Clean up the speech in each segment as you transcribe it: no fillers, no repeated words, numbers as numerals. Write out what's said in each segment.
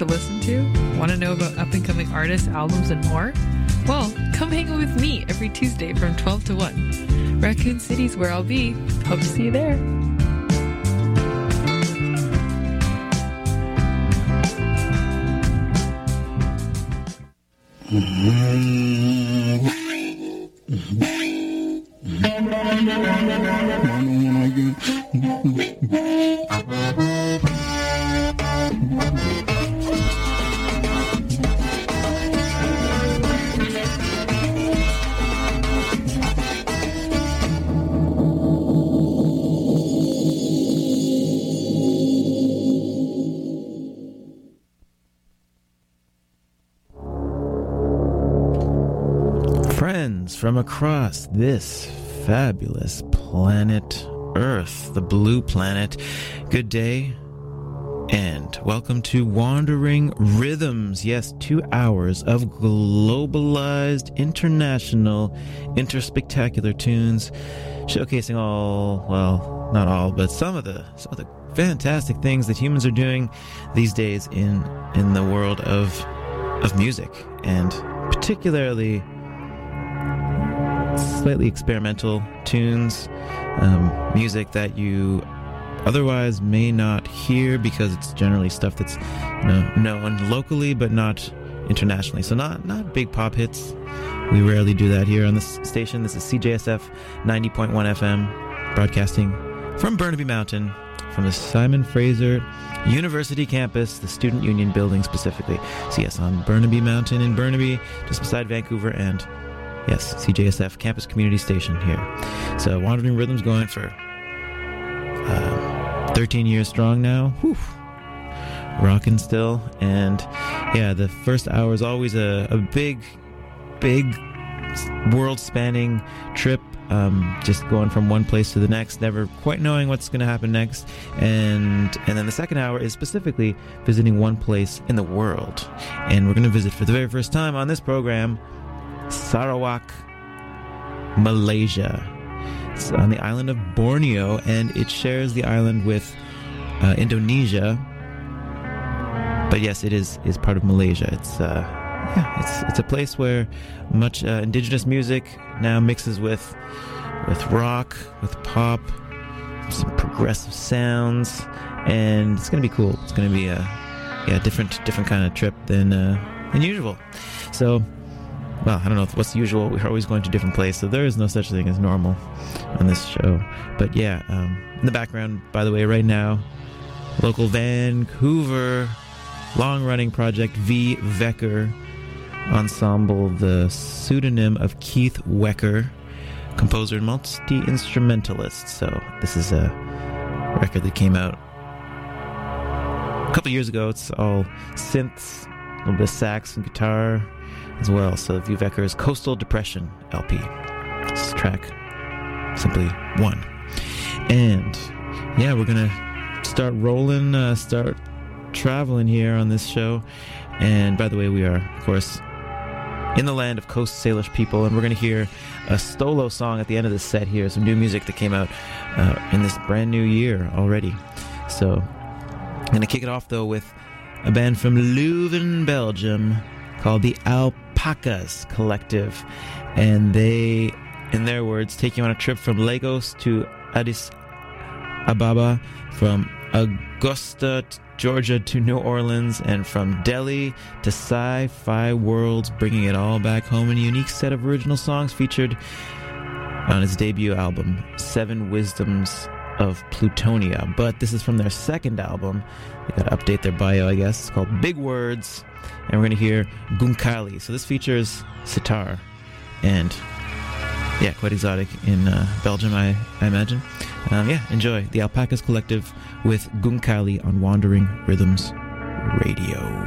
to listen to? Want to know about up-and-coming artists, albums, and more? Well, come hang out with me every Tuesday from 12 to 1. Raccoon City's where I'll be. Hope to see you there. From across this fabulous planet Earth, the blue planet, good day and welcome to Wandering Rhythms. Yes, 2 hours of globalized, international, interspectacular tunes, showcasing all, well, not all, but some of the fantastic things that humans are doing these days in the world of music, and particularly slightly experimental tunes, music that you otherwise may not hear because it's generally stuff that's known locally but not internationally. So not big pop hits. We rarely do that here on this station. This is CJSF 90.1 FM, broadcasting from Burnaby Mountain, from the Simon Fraser University campus, the Student Union building specifically. So yes, on Burnaby Mountain in Burnaby, just beside Vancouver, and yes, CJSF Campus Community Station here. So Wandering Rhythms going for 13 years strong now. Whew. Rocking still. And yeah, the first hour is always a big world-spanning trip. Just going from one place to the next, never quite knowing what's going to happen next. And then the second hour is specifically visiting one place in the world. And we're going to visit for the very first time on this program Sarawak, Malaysia. It's on the island of Borneo, and it shares the island with Indonesia. But yes, it is part of Malaysia. It's a place where much indigenous music now mixes with rock, with pop, some progressive sounds, and it's going to be cool. It's going to be a different kind of trip than usual. So, well, I don't know what's usual. We're always going to different places, so there is no such thing as normal on this show. But yeah, in the background, by the way, right now, local Vancouver long-running project V. Wecker Ensemble, the pseudonym of Keith Wecker, composer and multi-instrumentalist. So this is a record that came out a couple years ago. It's all synths, a little bit of sax and guitar as well. So V. Wecker's Coastal Depression LP. This is track simply 1. And yeah, we're gonna start rolling, start traveling here on this show. And by the way, we are, of course, in the land of Coast Salish people, and we're going to hear a Stolo song at the end of this set here, some new music that came out in this brand new year already. So I'm going to kick it off, though, with a band from Leuven, Belgium, called the Alpacas Collective. And they, in their words, take you on a trip from Lagos to Addis Ababa, from Augusta, Georgia to New Orleans, and from Delhi to sci-fi worlds, bringing it all back home in a unique set of original songs featured on its debut album, Seven Wisdoms of Plutonia. But this is from their second album. They gotta update their bio, I guess. It's called Big Words, and we're gonna hear Gunkali. So this features sitar, and yeah, quite exotic in Belgium, I imagine. Enjoy the Alpacas Collective with Gunkali on Wandering Rhythms Radio.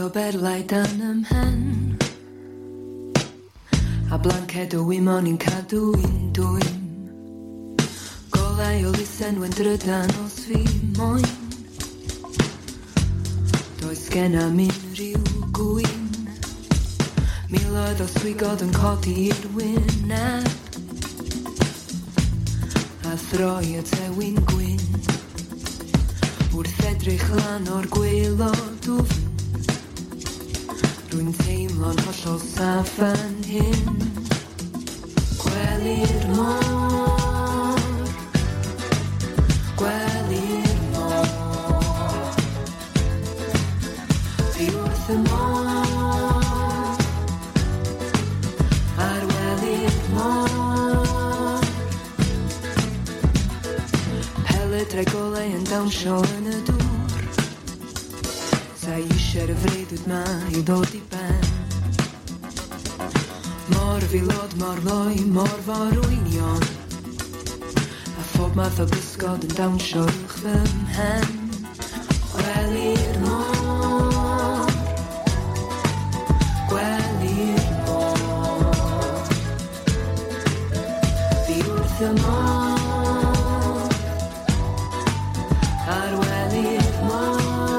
o berlau dan ym mhen a blanced o wymon i'n cadw un dwyn golau o lusen wyn drydan os fi moyn does gen am unrhyw gwyn miloedd o swigod yn codi i'r wyneb a throi y tewin gwyn wrth edrych lan o'r gwylo dwfn rwy'n teimlo'n hollol saff fan hyn gwely'r môr gwely'r môr fi wrth y môr ar wely'r môr peledre golau yn dawnsio yn y dŵr sa eisiau'r y freuddwyd ma i ddod i ben mor filod, mor loi, mor forwynion a phob math o bysgod yn dawnsio uwch fy mhen gwely'r môr gwely'r môr fi wrth y môr ar wely'r môr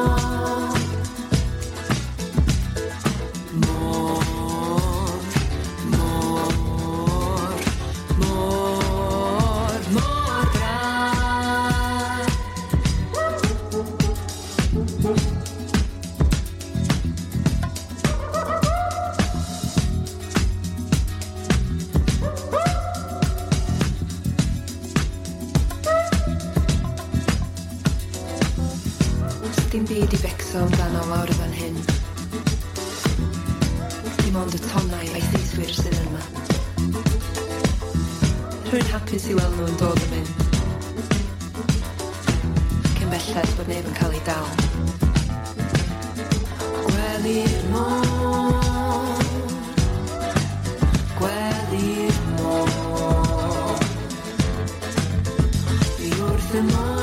dim byd i becso amdano lawr y fan hyn dim ond y tonnau a'i theithwyr sydd yma rwy'n hapus i weld nhw yn dod yn mynd cyn belled bod neb yn cael ei dal gwely'r môr gwely'r môr fi wrth y môr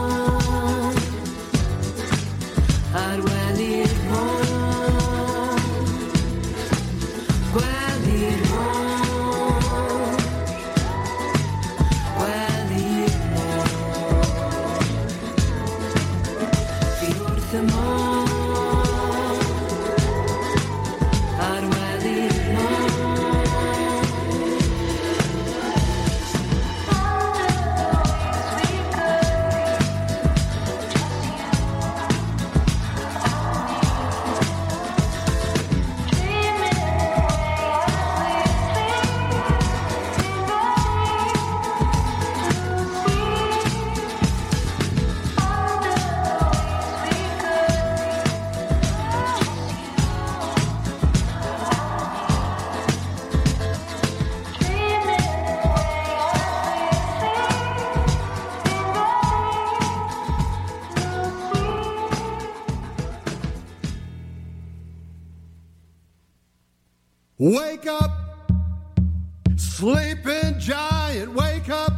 ar wely'r môr gwely'r môr gwely'r môr fi wrth y môr ar wely'r môr Wake up, sleeping giant, wake up.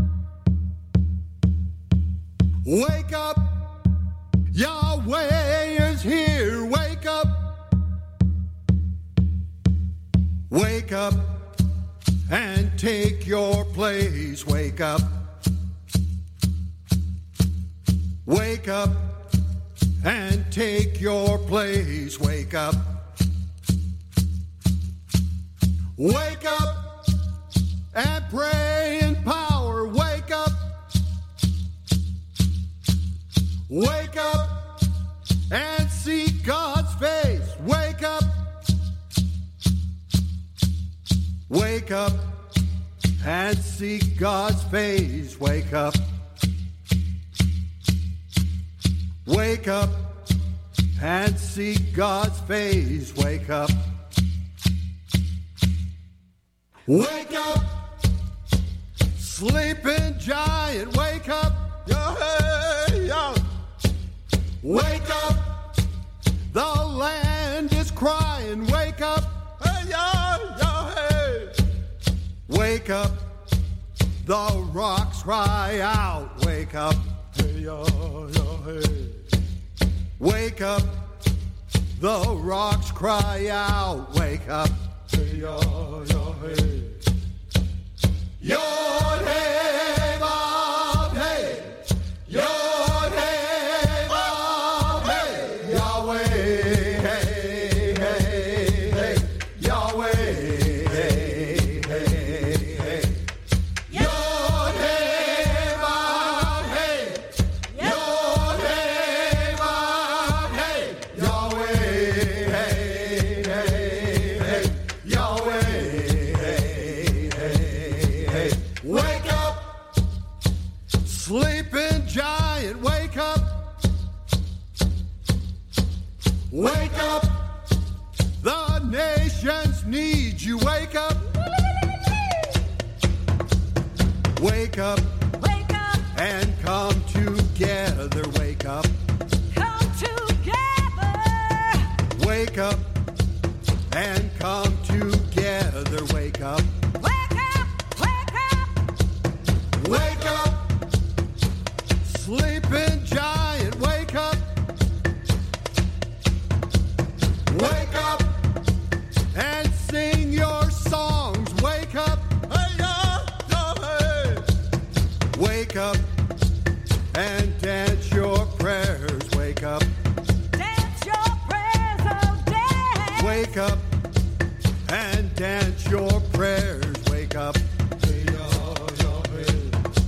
Wake up, Yahweh is here, wake up. Wake up and take your place, wake up. Wake up and take your place, wake up. Wake up and pray in power. Wake up. Wake up and seek God's face. Wake up. Wake up and seek God's face. Wake up. Wake up and seek God's face. Wake up. Wake up, sleeping giant, wake up, yo, hey, yo. Wake up, the land is crying, wake up, hey, yo, yo, hey. Wake up, the rocks cry out, wake up, hey, yo, yo, hey. Wake up, The rocks cry out, wake up. Hey, yo, yo, hey. Yod, hey, Vav, hey. Yod, hey, Vav, hey. Yahweh, hey, hey, hey. Yahweh, hey, hey, hey. Yod, hey, Vav, hey. Yod, hey, Vav, hey. Yahweh, hey, hey, hey. Yahweh, hey, hey, hey. Wake up, sleeping giant, wake up. Wake up, the nations need you, wake up. Wake up, Wake up, and come together, wake up. come together. Wake up, and come together, wake up. Wake up, wake up. Wake up, sleeping giant, wake up. Wake up and sing your songs, wake up. Hey, yeah, yeah, hey. Wake up and dance your prayers, wake up. Dance your prayers, oh dance. Wake up and dance your prayers, wake up. Hey, yeah, yeah, hey.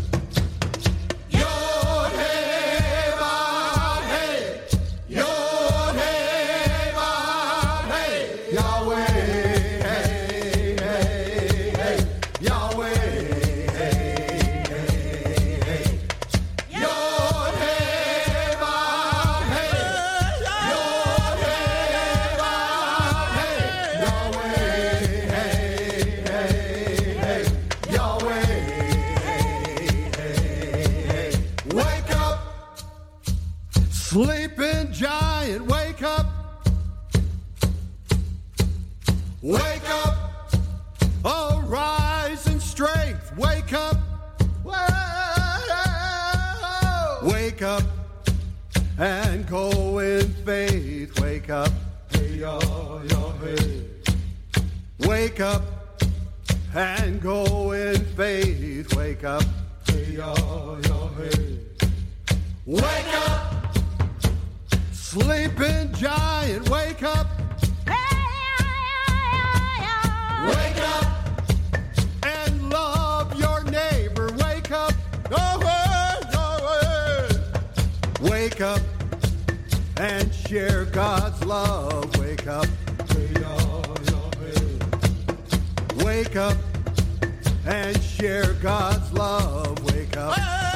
Yod, hey, Vav, hey. Yod, hey, Vav, hey. Yahweh, hey, hey, hey. Yahweh, hey, hey, hey. Yod, hey, Vav, hey. Yod, hey, Vav, hey. Yahweh, hey, hey, hey. Yahweh, hey, hey, hey. Wake up, sleeping giant, wake up. Wake up, arise in strength, wake up. Wake up and go in faith, wake up. Hey, ya, ya, hey. Wake up and go in faith, wake up. Hey, ya, ya, hey. Wake up, sleeping giant, wake up. Wake up and love your neighbor. Wake up. Go away. Wake up and share God's love. Wake up. Wake up and share God's love. Wake up.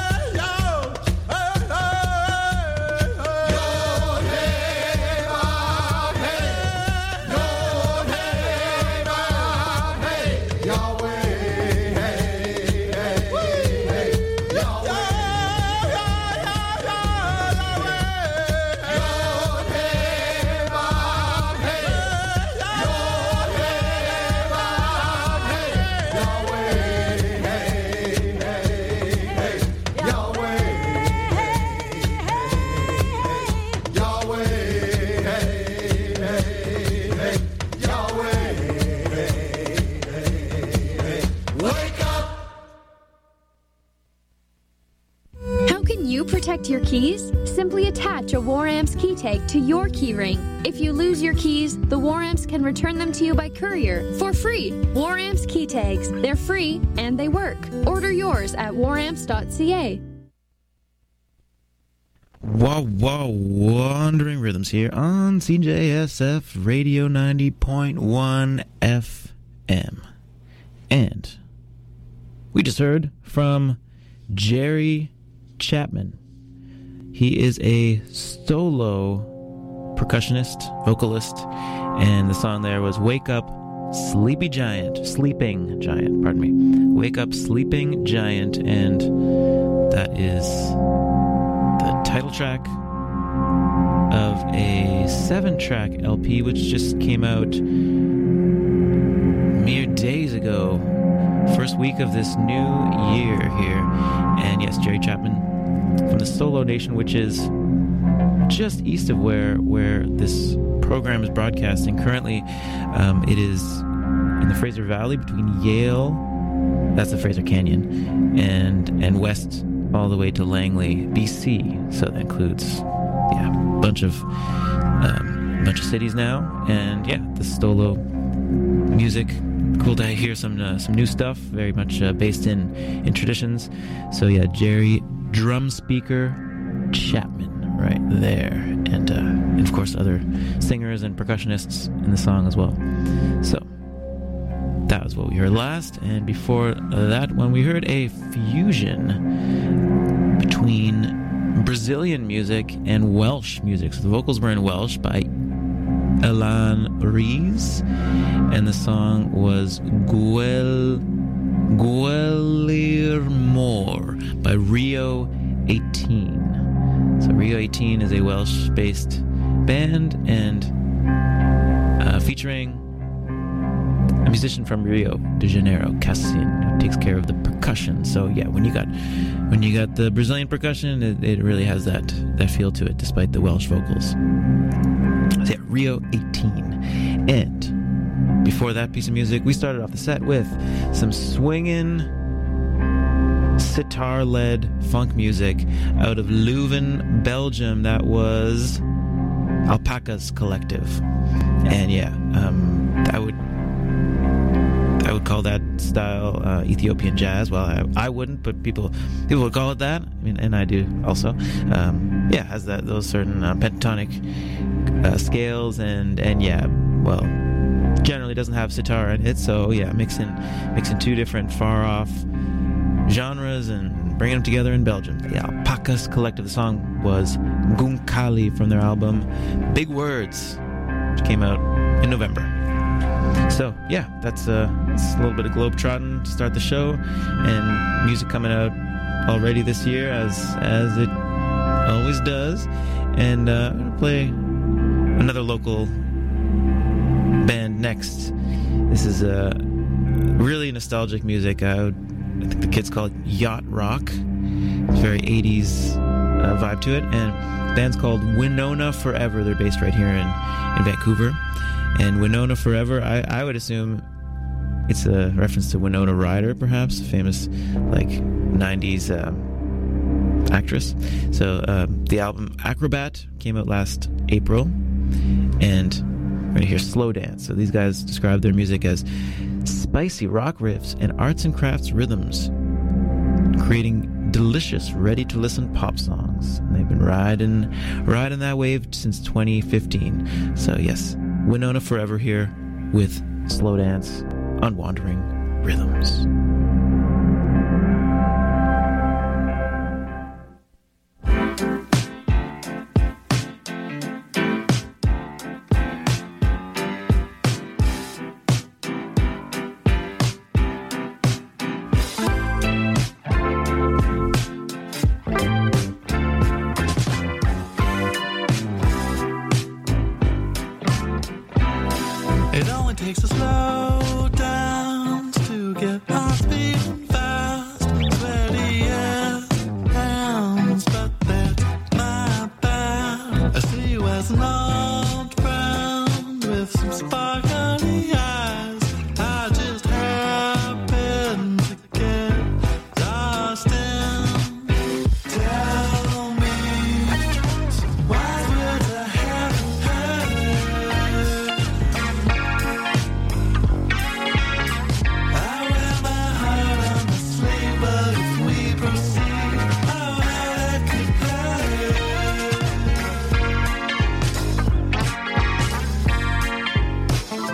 Protect your keys? Simply attach a War Amps key tag to your key ring. If you lose your keys, the War Amps can return them to you by courier for free. War Amps key tags. They're free and they work. Order yours at waramps.ca. Wandering Rhythms here on CJSF Radio 90.1 FM. And we just heard from Jerry Chapman. He is a solo percussionist, vocalist, and the song there was Wake Up Sleeping Giant, pardon me. Wake Up Sleeping Giant, and that is the title track of a 7-track LP which just came out mere days ago. First week of this new year here. And yes, Jerry Chapman from the Solo Nation, which is just east of where this program is broadcasting. Currently, it is in the Fraser Valley between Yale, that's the Fraser Canyon, and west all the way to Langley, BC. So that includes, a bunch of cities now, and the Stolo music. Cool to hear some new stuff, very much based in traditions. So Jerry Drum Speaker Chapman right there, and of course other singers and percussionists in the song as well. So that was what we heard last, and before that one we heard a fusion between Brazilian music and Welsh music. So the vocals were in Welsh by Alan Rees, and the song was Gwelyr Môr by Rio 18. So Rio 18 is a Welsh-based band, and featuring a musician from Rio de Janeiro, Cassin, who takes care of the percussion. So when you got the Brazilian percussion, it really has that feel to it, despite the Welsh vocals. So Rio 18. And before that piece of music, we started off the set with some swinging sitar-led funk music out of Leuven, Belgium. That was Alpacas Collective, and I would call that style Ethiopian jazz. Well, I wouldn't, but people would call it that. I mean, and I do also. Has those certain pentatonic scales, and generally doesn't have sitar in it. So mixing two different far off genres and bringing them together in Belgium. The Alpacas Collective. The song was Gunkali from their album Big Words, which came out in November. So that's a little bit of globetrotting to start the show, and music coming out already this year as it always does. And I'm going to play another local band next. This is really nostalgic music. I think the kids call it yacht rock. It's very 80s vibe to it, and the band's called Winona Forever. They're based right here in Vancouver. And Winona Forever, I would assume it's a reference to Winona Ryder, perhaps, a famous 90s actress. So the album Acrobat came out last April, and we're going to hear Slow Dance. So these guys describe their music as spicy rock riffs and arts and crafts rhythms, creating delicious, ready-to-listen pop songs. And they've been riding that wave since 2015. So yes, Winona Forever here with Slow Dance on Wandering Rhythms. It only takes a slow dance to get us feeling fast. Sweaty hands, but that's my bad. I see you as an old friend with some sparkly eyes. I just happen to get lost in. Tell me some wise words I haven't heard. I wear my heart on my sleeve, but if we proceed, how that could hurt.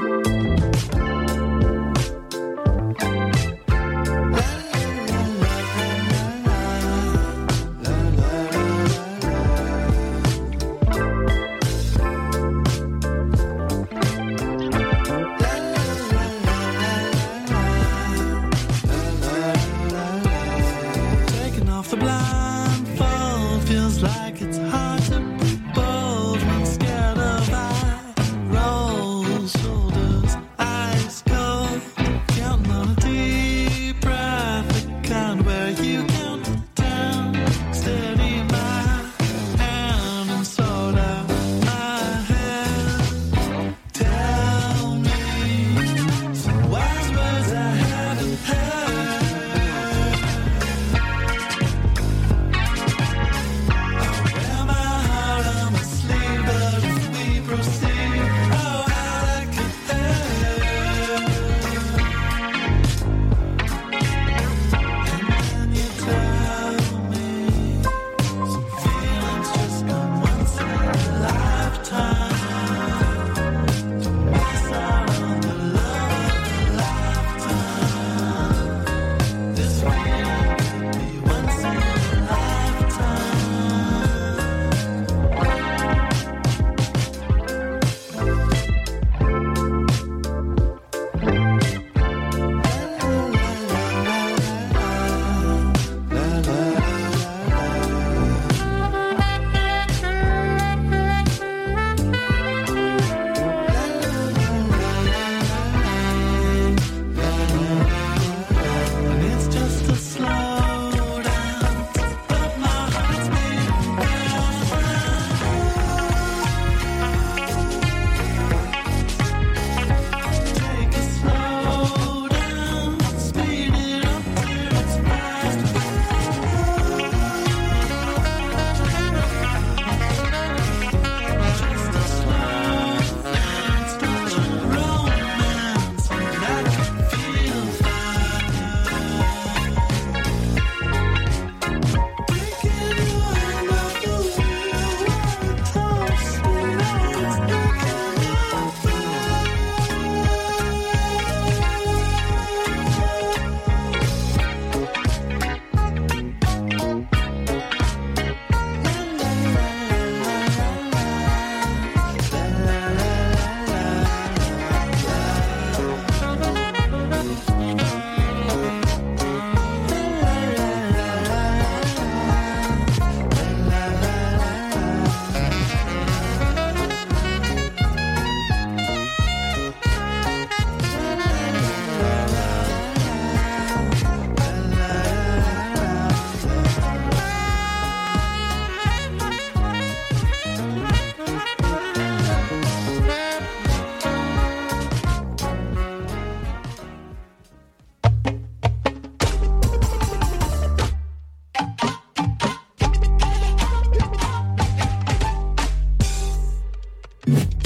Thank